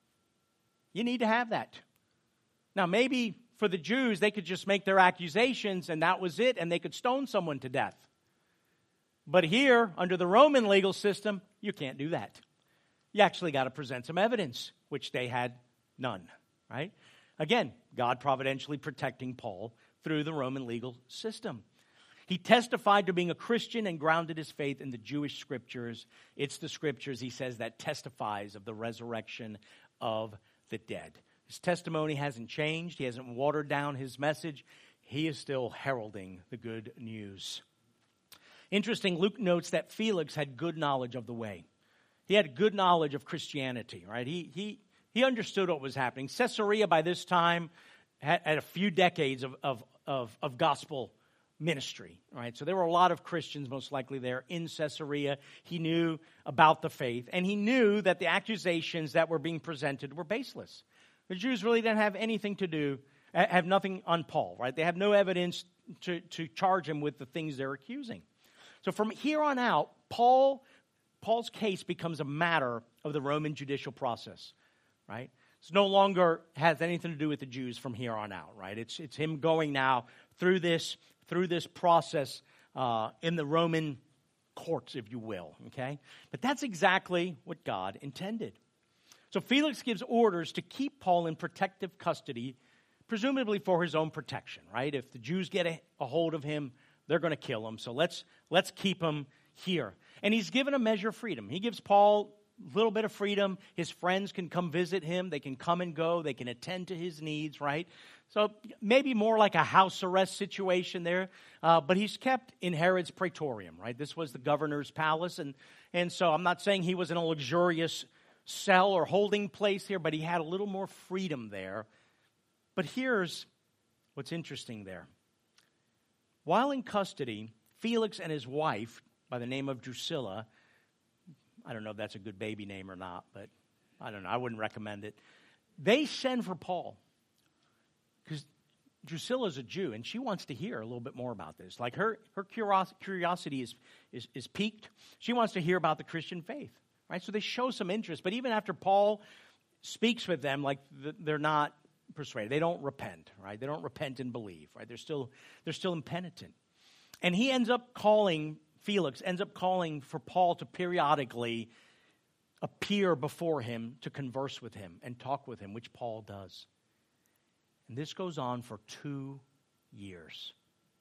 You need to have that. Now, maybe for the Jews, they could just make their accusations, and that was it, and they could stone someone to death. But here, under the Roman legal system, you can't do that. You actually got to present some evidence, which they had none, right? Again, God providentially protecting Paul through the Roman legal system. He testified to being a Christian and grounded his faith in the Jewish scriptures. It's the scriptures, he says, that testifies of the resurrection of the dead. His testimony hasn't changed. He hasn't watered down his message. He is still heralding the good news. Interesting, Luke notes that Felix had good knowledge of the way. He had good knowledge of Christianity, right? He he he understood what was happening. Caesarea by this time had, had a few decades of, of, of, of gospel ministry, right? So there were a lot of Christians most likely there in Caesarea. He knew about the faith, and he knew that the accusations that were being presented were baseless. The Jews really didn't have anything to do, have nothing on Paul, right? They have no evidence to, to charge him with the things they're accusing. So from here on out, Paul Paul's case becomes a matter of the Roman judicial process, right? It no longer has anything to do with the Jews from here on out, right? It's it's him going now through this through this process uh, in the Roman courts, if you will, okay? But that's exactly what God intended. So Felix gives orders to keep Paul in protective custody, presumably for his own protection, right? If the Jews get a, a hold of him, they're going to kill him. So let's let's keep him here. And he's given a measure of freedom. He gives Paul a little bit of freedom. His friends can come visit him. They can come and go. They can attend to his needs, right? So maybe more like a house arrest situation there. Uh, but he's kept in Herod's praetorium, right? This was the governor's palace. And, and so I'm not saying he was in a luxurious cell or holding place here, but he had a little more freedom there. But here's what's interesting there. While in custody, Felix and his wife, by the name of Drusilla, I don't know if that's a good baby name or not, but I don't know, I wouldn't recommend it. They send for Paul because Drusilla is a Jew, and she wants to hear a little bit more about this. Like her, her curiosity is, is, is piqued. She wants to hear about the Christian faith, right? So they show some interest, but even after Paul speaks with them, like they're not persuaded. They don't repent, right? They don't repent and believe, right? They're still, they're still impenitent. And he ends up calling, Felix ends up calling for Paul to periodically appear before him to converse with him and talk with him, which Paul does. And this goes on for two years.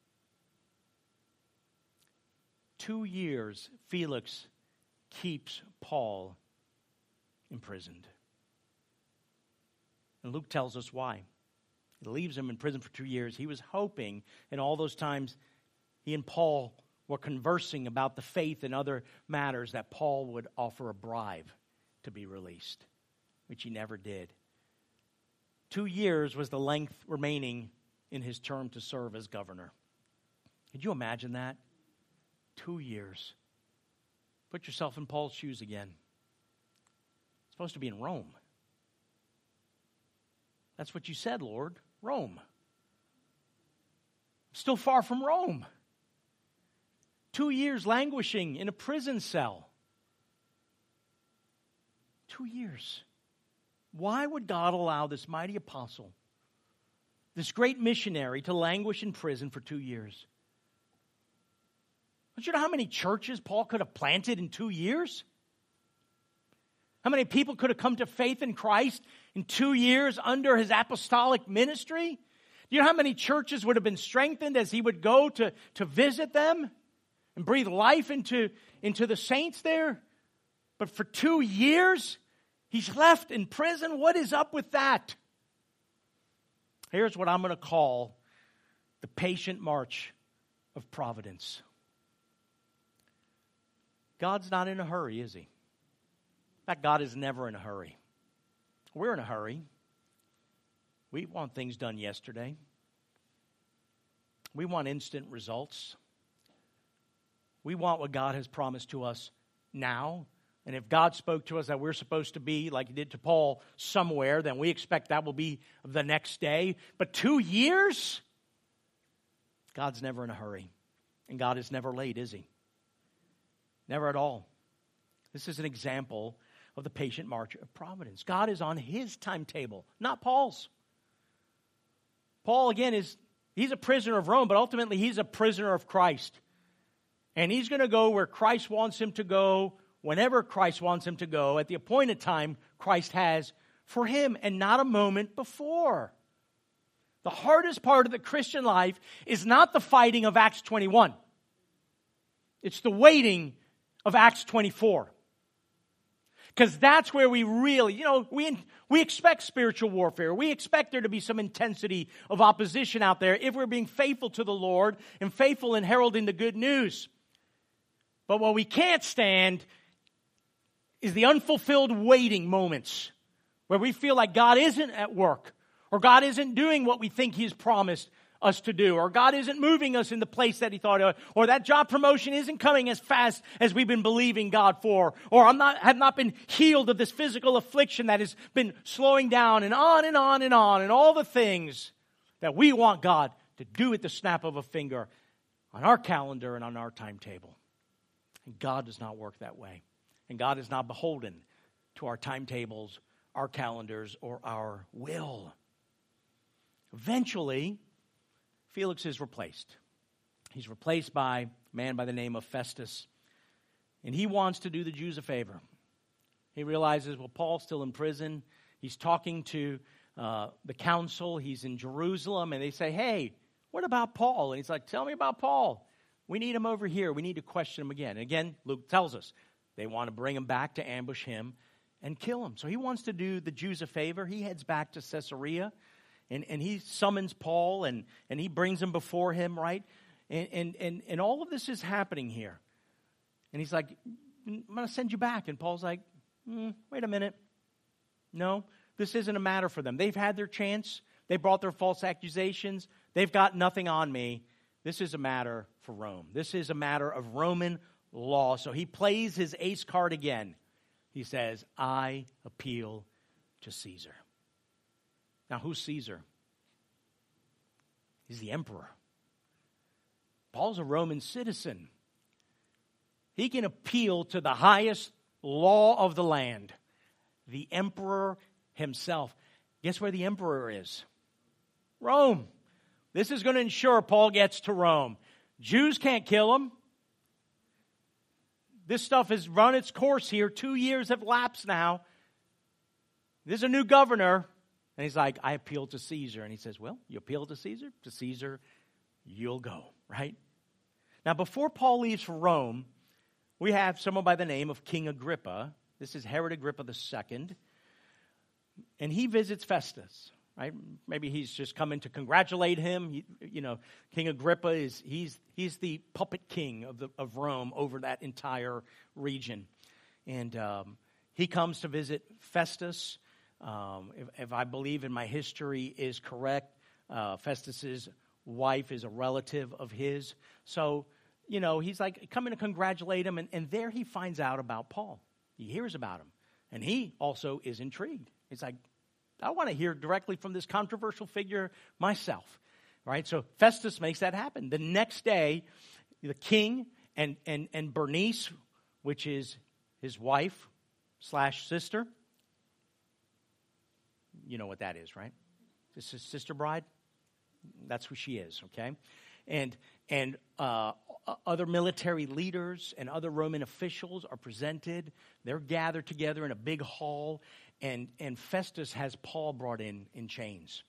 Two years, Felix keeps Paul imprisoned. And Luke tells us why. He leaves him in prison for two years. He was hoping in all those times he and Paul were conversing about the faith and other matters that Paul would offer a bribe to be released, which he never did. Two years was the length remaining in his term to serve as governor. Could you imagine that? Two years. Put yourself in Paul's shoes again. It's supposed to be in Rome. That's what you said, Lord. Rome. Still far from Rome. Two years languishing in a prison cell. Two years. Why would God allow this mighty apostle, this great missionary, to languish in prison for two years? Don't you know how many churches Paul could have planted in two years? How many people could have come to faith in Christ in two years under his apostolic ministry? Do you know how many churches would have been strengthened as he would go to, to visit them and breathe life into, into the saints there? But for two years, he's left in prison. What is up with that? Here's what I'm going to call the patient march of providence. God's not in a hurry, is he? In fact, God is never in a hurry. We're in a hurry. We want things done yesterday. We want instant results. We want what God has promised to us now. And if God spoke to us that we're supposed to be, like he did to Paul, somewhere, then we expect that will be the next day. But two years? God's never in a hurry. And God is never late, is he? Never at all. This is an example of the patient march of providence. God is on his timetable, not Paul's. Paul, again, is he's a prisoner of Rome, but ultimately he's a prisoner of Christ. And he's going to go where Christ wants him to go, whenever Christ wants him to go, at the appointed time Christ has for him, and not a moment before. The hardest part of the Christian life is not the fighting of Acts twenty-one. It's the waiting of Acts twenty-four. Because that's where we really, you know, we, we expect spiritual warfare. We expect there to be some intensity of opposition out there if we're being faithful to the Lord and faithful in heralding the good news. But what we can't stand is the unfulfilled waiting moments where we feel like God isn't at work, or God isn't doing what we think he's promised us to do, or God isn't moving us in the place that he thought, or that job promotion isn't coming as fast as we've been believing God for, or I'm not, have not been healed of this physical affliction that has been slowing down, and on and on and on, and all the things that we want God to do at the snap of a finger on our calendar and on our timetable. And God does not work that way. And God is not beholden to our timetables, our calendars, or our will. Eventually, Felix is replaced. He's replaced by a man by the name of Festus. And he wants to do the Jews a favor. He realizes, well, Paul's still in prison. He's talking to uh, the council. He's in Jerusalem. And they say, hey, what about Paul? And he's like, tell me about Paul. We need him over here. We need to question him again. And again, Luke tells us they want to bring him back to ambush him and kill him. So he wants to do the Jews a favor. He heads back to Caesarea. And, and he summons Paul, and, and he brings him before him, right? And, and, and, and all of this is happening here. And he's like, I'm going to send you back. And Paul's like, mm, wait a minute. No, this isn't a matter for them. They've had their chance. They brought their false accusations. They've got nothing on me. This is a matter for Rome. This is a matter of Roman law. So he plays his ace card again. He says, I appeal to Caesar. Now, who's Caesar? He's the emperor. Paul's a Roman citizen. He can appeal to the highest law of the land, the emperor himself. Guess where the emperor is? Rome. This is going to ensure Paul gets to Rome. Jews can't kill him. This stuff has run its course here. Two years have lapsed now. There's a new governor. And he's like, I appeal to Caesar. And he says, well, you appeal to Caesar? To Caesar, you'll go, right? Now, before Paul leaves for Rome, we have someone by the name of King Agrippa. This is Herod Agrippa the Second. And he visits Festus, right? Maybe he's just coming to congratulate him. He, you know, King Agrippa is, he's, he's the puppet king of, the, of Rome over that entire region. And um, he comes to visit Festus. Um, if, if I believe in my history is correct, uh, Festus's wife is a relative of his. So, you know, he's like coming to congratulate him, and, and there he finds out about Paul. He hears about him, and he also is intrigued. He's like, I want to hear directly from this controversial figure myself, right? So Festus makes that happen. The next day, the king and, and, and Bernice, which is his wife slash sister, you know what that is, right? This is sister bride. That's who she is, okay? and and uh, other military leaders and other Roman officials are presented. They're gathered together in a big hall, and, and Festus has Paul brought in in chains.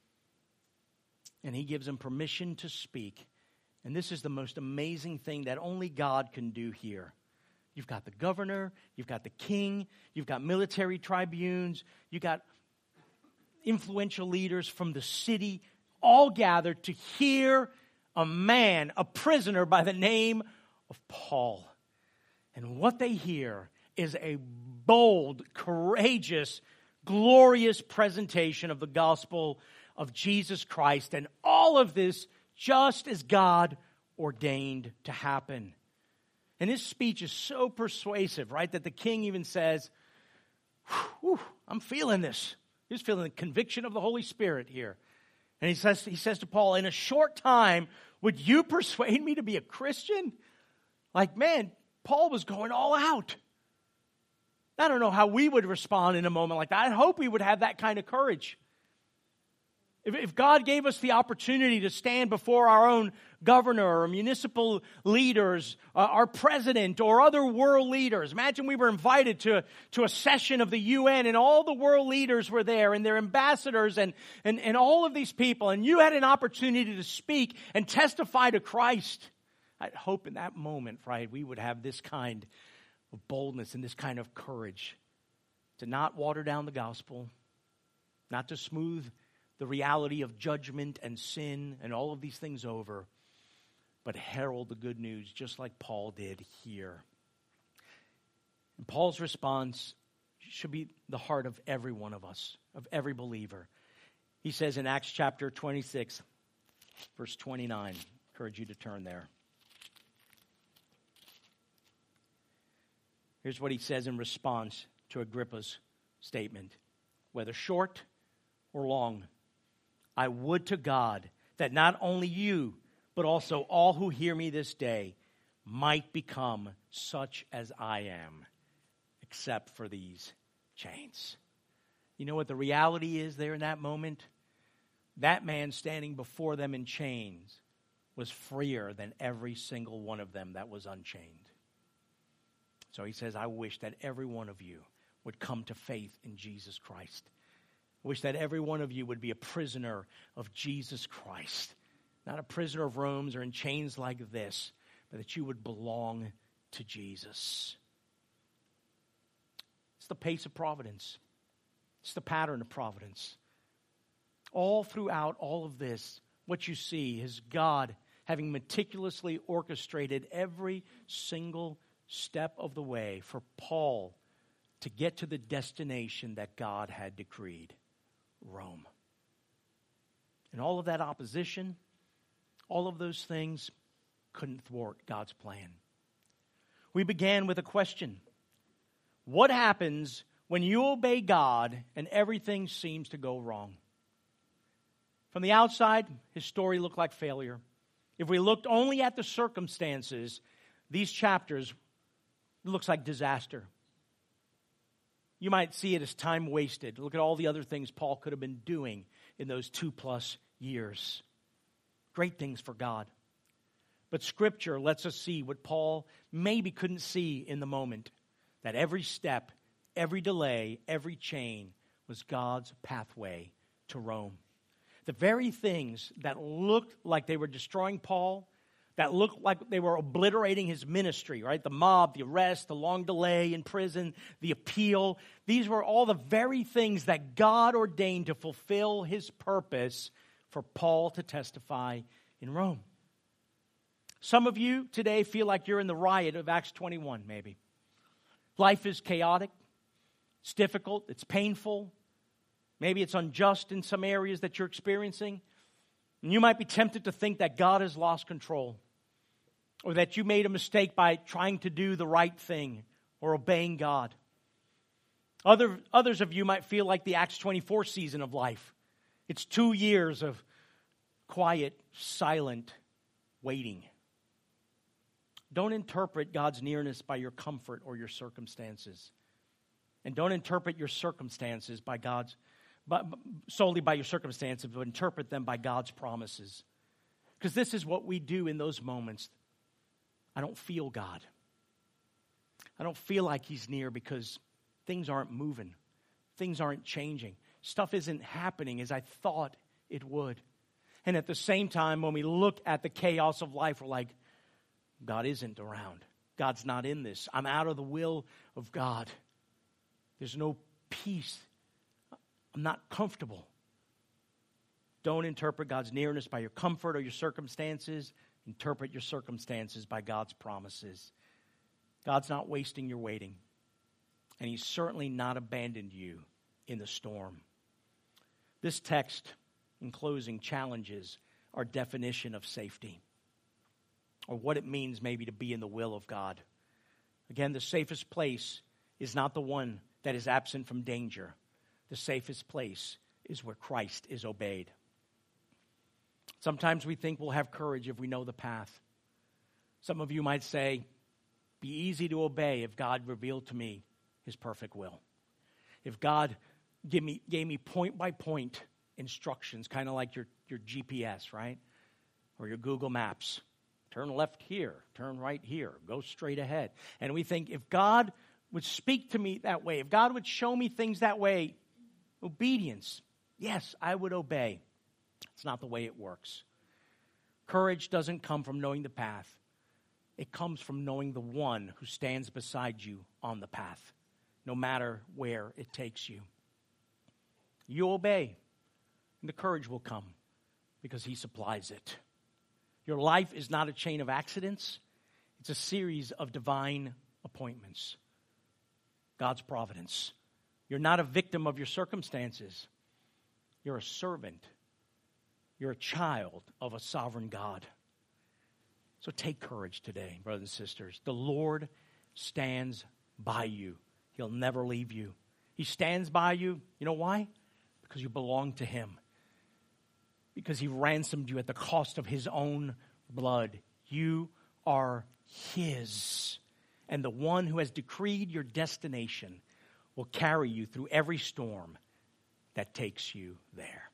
And he gives him permission to speak. And this is the most amazing thing that only God can do here. You've got the governor, you've got the king, you've got military tribunes, you've got influential leaders from the city, all gathered to hear a man, a prisoner by the name of Paul. And what they hear is a bold, courageous, glorious presentation of the gospel of Jesus Christ. And all of this just as God ordained to happen. And his speech is so persuasive, right, that the king even says, whew, I'm feeling this. He's feeling the conviction of the Holy Spirit here. And he says, he says to Paul, in a short time, would you persuade me to be a Christian? Like, man, Paul was going all out. I don't know how we would respond in a moment like that. I hope we would have that kind of courage. If, if God gave us the opportunity to stand before our own governor or municipal leaders, uh, our president or other world leaders. Imagine we were invited to, to a session of the U N and all the world leaders were there and their ambassadors and, and, and all of these people. And you had an opportunity to speak and testify to Christ. I hope in that moment, right, we would have this kind of boldness and this kind of courage to not water down the gospel, not to smooth the reality of judgment and sin and all of these things over, but herald the good news just like Paul did here. And Paul's response should be the heart of every one of us, of every believer. He says in Acts chapter twenty-six, verse twenty-nine, I encourage you to turn there. Here's what he says in response to Agrippa's statement. Whether short or long, I would to God that not only you, but also all who hear me this day might become such as I am, except for these chains. You know what the reality is there in that moment? That man standing before them in chains was freer than every single one of them that was unchained. So he says, I wish that every one of you would come to faith in Jesus Christ. I wish that every one of you would be a prisoner of Jesus Christ. Not a prisoner of Rome or in chains like this, but that you would belong to Jesus. It's the pace of providence. It's the pattern of providence. All throughout all of this, what you see is God having meticulously orchestrated every single step of the way for Paul to get to the destination that God had decreed, Rome. And all of that opposition, all of those things couldn't thwart God's plan. We began with a question. What happens when you obey God and everything seems to go wrong? From the outside, his story looked like failure. If we looked only at the circumstances, these chapters looks like disaster. You might see it as time wasted. Look at all the other things Paul could have been doing in those two plus years. Great things for God. But Scripture lets us see what Paul maybe couldn't see in the moment. That every step, every delay, every chain was God's pathway to Rome. The very things that looked like they were destroying Paul, that looked like they were obliterating his ministry, right? The mob, the arrest, the long delay in prison, the appeal. These were all the very things that God ordained to fulfill his purpose for Paul to testify in Rome. Some of you today feel like you're in the riot of Acts twenty-one, maybe. Life is chaotic. It's difficult. It's painful. Maybe it's unjust in some areas that you're experiencing. And you might be tempted to think that God has lost control, or that you made a mistake by trying to do the right thing or obeying God. Other, others of you might feel like the Acts twenty-four season of life. It's two years of quiet, silent waiting. Don't interpret God's nearness by your comfort or your circumstances. And don't interpret your circumstances by God's, but solely by your circumstances, but interpret them by God's promises. Because this is what we do in those moments. I don't feel God. I don't feel like he's near because things aren't moving. Things aren't changing. Stuff isn't happening as I thought it would. And at the same time, when we look at the chaos of life, we're like, God isn't around. God's not in this. I'm out of the will of God. There's no peace. I'm not comfortable. Don't interpret God's nearness by your comfort or your circumstances. Interpret your circumstances by God's promises. God's not wasting your waiting. And he's certainly not abandoned you in the storm. This text, in closing, challenges our definition of safety, or what it means maybe to be in the will of God. Again, the safest place is not the one that is absent from danger. The safest place is where Christ is obeyed. Sometimes we think we'll have courage if we know the path. Some of you might say, be easy to obey if God revealed to me his perfect will. If God gave me, gave me point-by-point instructions, kind of like your, your G P S, right? Or your Google Maps. Turn left here, turn right here, go straight ahead. And we think if God would speak to me that way, if God would show me things that way, obedience, yes, I would obey. It's not the way it works. Courage doesn't come from knowing the path. It comes from knowing the one who stands beside you on the path, no matter where it takes you. You obey, and the courage will come because he supplies it. Your life is not a chain of accidents. It's a series of divine appointments. God's providence. You're not a victim of your circumstances. You're a servant. You're a child of a sovereign God. So take courage today, brothers and sisters. The Lord stands by you. He'll never leave you. He stands by you. You know why? Because you belong to him. Because he ransomed you at the cost of his own blood. You are his. And the one who has decreed your destination will carry you through every storm that takes you there.